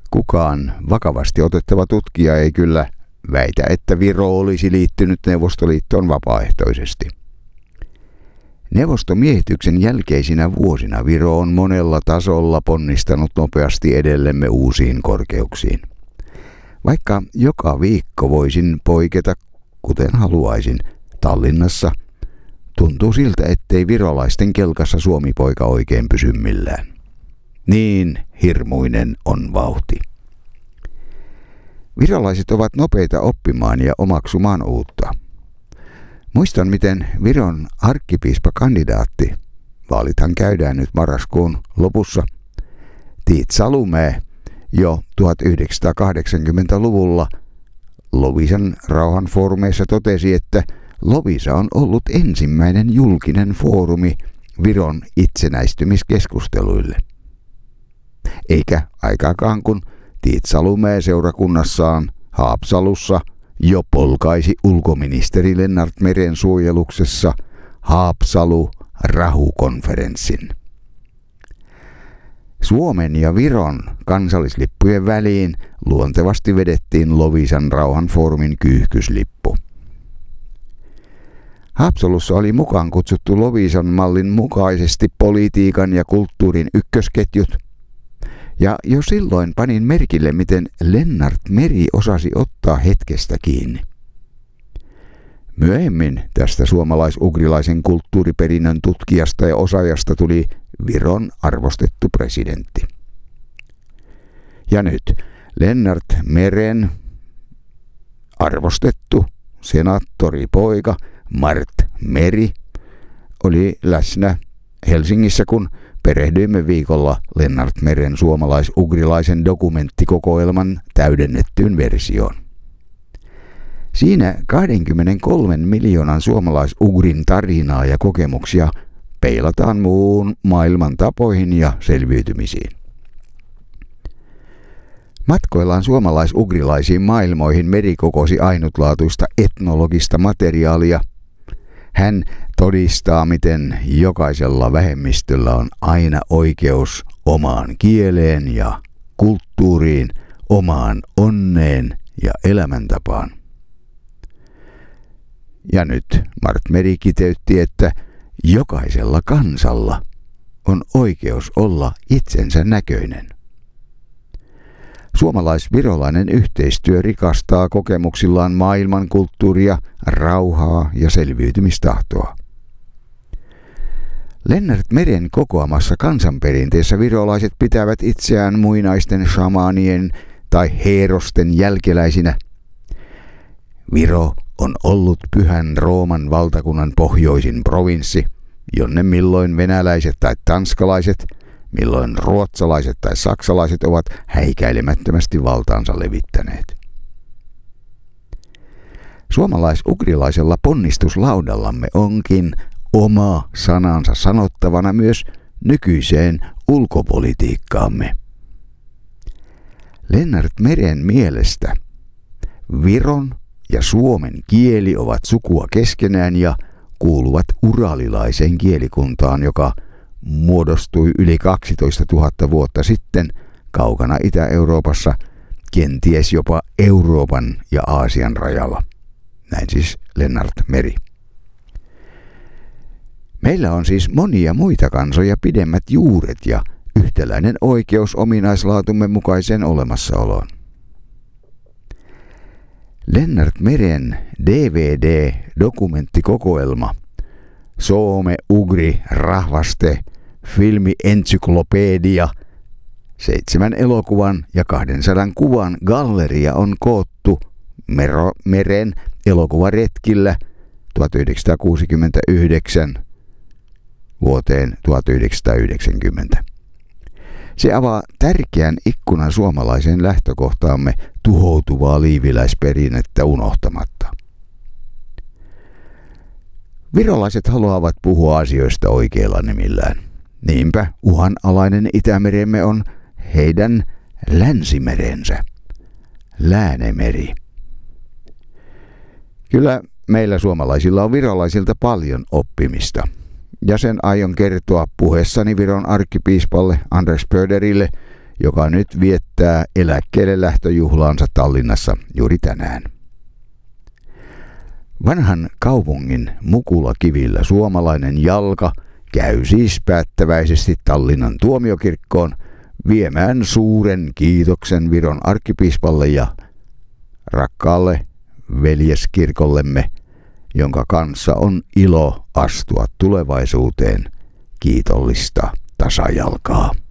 Kukaan vakavasti otettava tutkija ei kyllä väitä, että Viro olisi liittynyt Neuvostoliittoon vapaaehtoisesti. Neuvostomiehityksen jälkeisinä vuosina Viro on monella tasolla ponnistanut nopeasti edellemme uusiin korkeuksiin. Vaikka joka viikko voisin poiketa, kuten haluaisin, Tallinnassa, tuntuu siltä, ettei virolaisten kelkassa Suomi-poika oikein pysy millään. Niin hirmuinen on vauhti. Virolaiset ovat nopeita oppimaan ja omaksumaan uutta. Muistan, miten Viron arkkipiispakandidaatti, vaalithan käydään nyt marraskuun lopussa, Tiit Salumäe jo 1980-luvulla Loviisan rauhanfoorumeissa totesi, että Loviisa on ollut ensimmäinen julkinen foorumi Viron itsenäistymiskeskusteluille. Eikä aikaakaan kun Tiit Salumäe seurakunnassaan Haapsalussa jo polkaisi ulkoministeri Lennart Meren suojeluksessa Haapsalu-Rahu-konferenssin. Suomen ja Viron kansallislippujen väliin luontevasti vedettiin Loviisan rauhanfoorumin kyyhkyslippu. Haapsalussa oli mukaan kutsuttu Loviisan mallin mukaisesti politiikan ja kulttuurin ykkösketjut, ja jo silloin panin merkille, miten Lennart Meri osasi ottaa hetkestä kiinni. Myöhemmin tästä suomalais-ugrilaisen kulttuuriperinnön tutkijasta ja osaajasta tuli Viron arvostettu presidentti. Ja nyt Lennart Meren arvostettu senaattoripoika Mart Meri oli läsnä Helsingissä, kun perehdyimme viikolla Lennart Meren suomalais-ugrilaisen dokumenttikokoelman täydennettyyn versioon. Siinä 23 miljoonan suomalais-ugrin tarinaa ja kokemuksia peilataan muun maailman tapoihin ja selviytymisiin. Matkoillaan suomalais-ugrilaisiin maailmoihin Meri kokosi ainutlaatuista etnologista materiaalia. Hän todistaa, miten jokaisella vähemmistöllä on aina oikeus omaan kieleen ja kulttuuriin, omaan onneen ja elämäntapaan. Ja nyt Mart Meri kiteytti, että jokaisella kansalla on oikeus olla itsensä näköinen. Suomalais-virolainen yhteistyö rikastaa kokemuksillaan maailmankulttuuria, rauhaa ja selviytymistahtoa. Lennart Meren kokoamassa kansanperinteessä virolaiset pitävät itseään muinaisten shamaanien tai heerosten jälkeläisinä. Viro on ollut Pyhän Rooman valtakunnan pohjoisin provinssi, jonne milloin venäläiset tai tanskalaiset, milloin ruotsalaiset tai saksalaiset ovat häikäilemättömästi valtaansa levittäneet. Suomalais-ugrilaisella ponnistuslaudallamme onkin oma sanansa sanottavana myös nykyiseen ulkopolitiikkaamme. Lennart Meren mielestä Viron ja suomen kieli ovat sukua keskenään ja kuuluvat uralilaiseen kielikuntaan, joka muodostui yli 12 000 vuotta sitten kaukana Itä-Euroopassa, kenties jopa Euroopan ja Aasian rajalla. Näin siis Lennart Meri. Meillä on siis monia muita kansoja pidemmät juuret ja yhtäläinen oikeus ominaislaatumme mukaiseen olemassaoloon. Lennart Meren DVD-dokumenttikokoelma Soome Ugri Rahvaste Filmi-ensyklopedia 7 elokuvan ja 200 kuvan galleria on koottu Meren elokuvaretkillä 1969 vuoteen 1990. Se avaa tärkeän ikkunan suomalaiseen lähtökohtaamme tuhoutuvaa liiviläisperinnettä unohtamatta. Virolaiset haluavat puhua asioista oikeilla nimillään. Niinpä uhanalainen Itämeremme on heidän länsimerensä, Läänemeri. Kyllä meillä suomalaisilla on virolaisilta paljon oppimista. Ja sen aion kertoa puheessani Viron arkkipiispalle Anders Pöderille, joka nyt viettää eläkkeelle lähtöjuhlaansa Tallinnassa juuri tänään. Vanhan kaupungin Mukulakivillä suomalainen jalka käy siis päättäväisesti Tallinnan tuomiokirkkoon viemään suuren kiitoksen Viron arkkipiispalle ja rakkaalle veljeskirkollemme, jonka kanssa on ilo astua tulevaisuuteen kiitollista tasajalkaa.